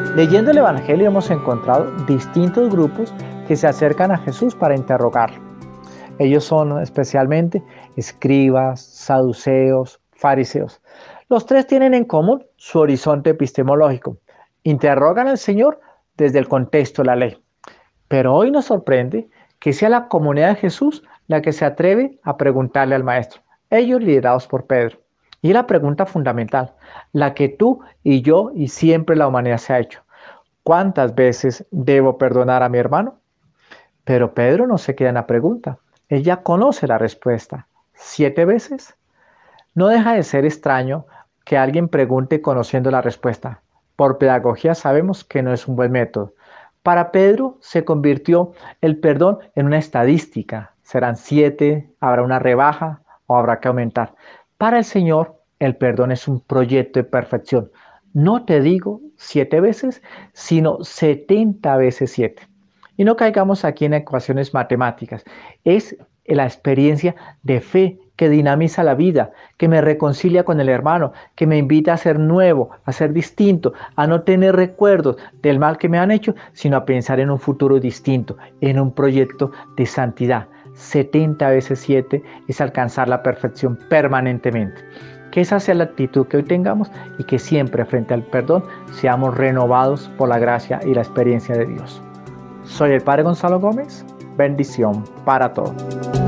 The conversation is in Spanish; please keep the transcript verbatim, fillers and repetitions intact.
Leyendo el Evangelio hemos encontrado distintos grupos que se acercan a Jesús para interrogarlo. Ellos son especialmente escribas, saduceos, fariseos. Los tres tienen en común su horizonte epistemológico. Interrogan al Señor desde el contexto de la ley. Pero hoy nos sorprende que sea la comunidad de Jesús la que se atreve a preguntarle al Maestro, ellos liderados por Pedro. Y es la pregunta fundamental, la que tú y yo y siempre la humanidad se ha hecho. ¿Cuántas veces debo perdonar a mi hermano? Pero Pedro no se queda en la pregunta. Él ya conoce la respuesta. ¿Siete veces? No deja de ser extraño que alguien pregunte conociendo la respuesta. Por pedagogía sabemos que no es un buen método. Para Pedro se convirtió el perdón en una estadística. Serán siete, habrá una rebaja o habrá que aumentar. Para el Señor, el perdón es un proyecto de perfección. No te digo siete veces, sino setenta veces siete. Y no caigamos aquí en ecuaciones matemáticas. Es la experiencia de fe que dinamiza la vida, que me reconcilia con el hermano, que me invita a ser nuevo, a ser distinto, a no tener recuerdos del mal que me han hecho, sino a pensar en un futuro distinto, en un proyecto de santidad. setenta veces siete es alcanzar la perfección permanentemente. Que esa sea la actitud que hoy tengamos y que siempre frente al perdón seamos renovados por la gracia y la experiencia de Dios. Soy el Padre Gonzalo Gómez. Bendición para todos.